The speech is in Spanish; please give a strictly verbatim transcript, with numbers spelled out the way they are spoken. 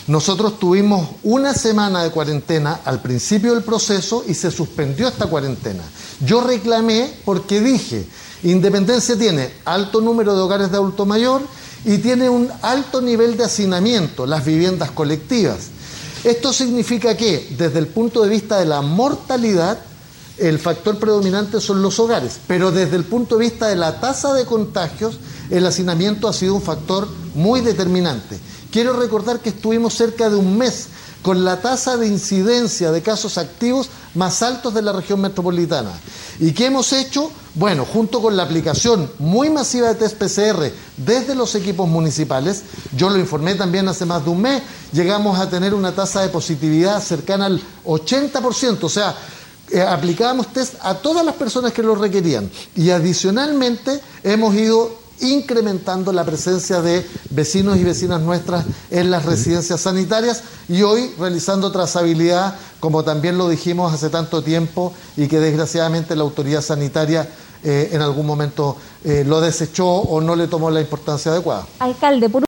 Nosotros tuvimos una semana de cuarentena al principio del proceso y se suspendió esta cuarentena. Yo reclamé porque dije, Independencia tiene alto número de hogares de adulto mayor y tiene un alto nivel de hacinamiento, las viviendas colectivas. Esto significa que, desde el punto de vista de la mortalidad, el factor predominante son los hogares, pero desde el punto de vista de la tasa de contagios, el hacinamiento ha sido un factor muy determinante. Quiero recordar que estuvimos cerca de un mes con la tasa de incidencia de casos activos más altos de la región metropolitana. ¿Y qué hemos hecho? Bueno, junto con la aplicación muy masiva de test P C R desde los equipos municipales, yo lo informé también hace más de un mes, llegamos a tener una tasa de positividad cercana al ochenta por ciento, o sea, eh, aplicábamos test a todas las personas que lo requerían. Y adicionalmente hemos ido incrementando la presencia de vecinos y vecinas nuestras en las residencias sanitarias y hoy realizando trazabilidad, como también lo dijimos hace tanto tiempo y que desgraciadamente la autoridad sanitaria eh, en algún momento eh, lo desechó o no le tomó la importancia adecuada. Alcalde, por